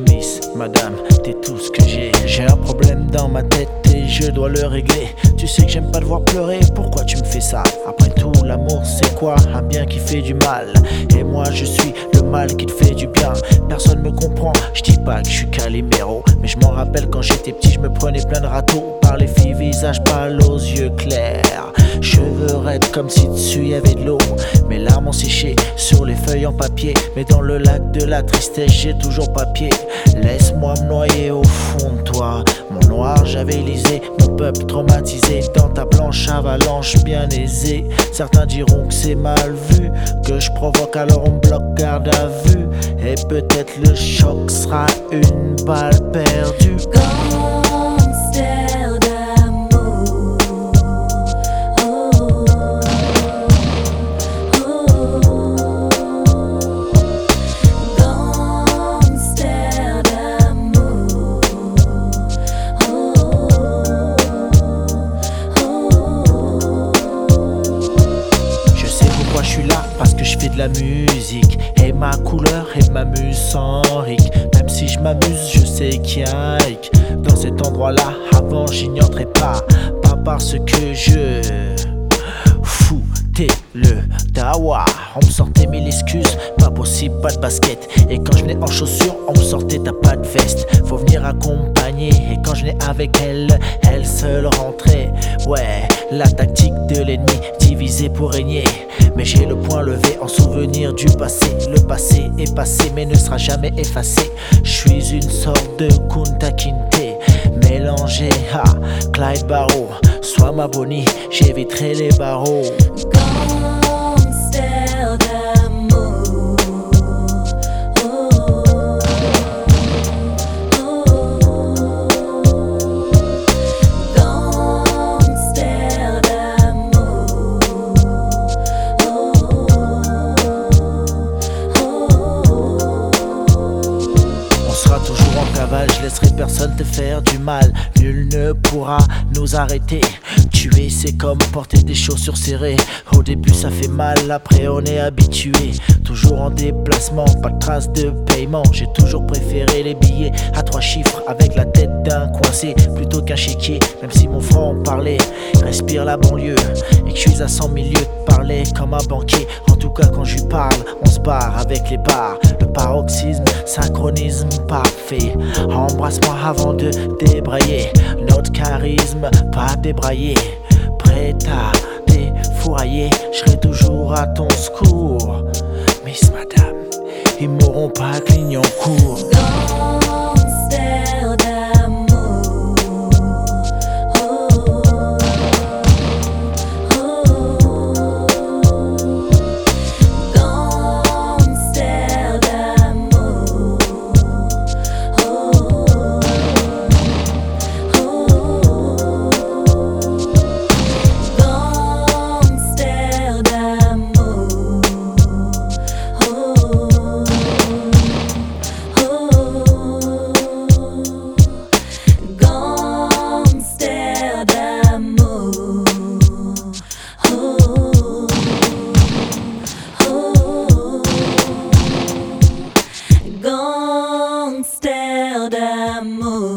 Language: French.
Miss, madame, t'es tout ce que j'ai. J'ai un problème dans ma tête et je dois le régler. Tu sais que j'aime pas te voir pleurer, pourquoi tu me fais ça? Après tout, l'amour c'est quoi? Un bien qui fait du mal. Et moi je suis le mal qui te fait du bien. Personne me comprend, je dis pas que je suis Calimero, mais je m'en rappelle quand j'étais petit, je me prenais plein de râteaux par les filles, visage pâle aux yeux clairs, cheveux raides comme si dessus y avait de l'eau. Mes larmes ont séché sur les feuilles en papier, mais dans le lac de la tristesse j'ai toujours pas pied. Laisse-moi me noyer au fond de toi, mon noir javelisé, mon peuple traumatisé dans ta blanche avalanche bien aisée. Certains diront que c'est mal vu, que je provoque, alors on me bloque garde à vue, et peut-être le choc sera une balle perdue. Gangster d'amour, oh, oh, gangster d'amour, oh, oh. Je sais pourquoi je suis là, parce que je fais de la musique, et ma couleur et m'amuse sans ric. Même si je m'amuse, je sais qu'il y a un hic dans cet endroit-là. Avant j'y entrais pas parce que je foutais le dawa. On me sortait mille excuses, pas possible, pas de basket. Et quand je venais en chaussures, on me sortait t'as pas de veste, faut venir accompagner. Et quand je venais avec elle, elle seule rentrait. Ouais, la tactique de l'ennemi, divisé pour régner. Mais j'ai le poing levé en souvenir du passé. Le passé est passé mais ne sera jamais effacé. Je suis une sorte de Kunta Kinte mélangé à Clyde Barrow. Sois ma Bonnie, j'éviterai les barreaux. Gangster d'amour, oh, oh, gangster d'amour, oh, oh. On sera toujours en cavale, je laisserai personne te faire du mal. Nul ne pourra nous arrêter. Tuer c'est comme porter des chaussures serrées. Au début ça fait mal, après on est habitué. Toujours en déplacement, pas de traces de paiement. J'ai toujours préféré les billets à 3 chiffres avec la tête d'un coincé plutôt qu'un chéquier. Même si mon franc parlait, respire la banlieue, et que je suis à 100 000 lieues de parler comme un banquier. En tout cas quand je lui parle, on se barre avec les barres. Le paroxysme, synchronisme parfait. Embrasse-moi avant de débrayer. Notre charisme, pas débraillé. Prêt à défourailler, je serai toujours à ton secours. Miss madame, ils m'auront pas cligné en cours. Gangster d'amour, oh, oh, gangster d'amour, oh, oh, gangster d'amour, oh, gangster d'amour, gangster d'amour.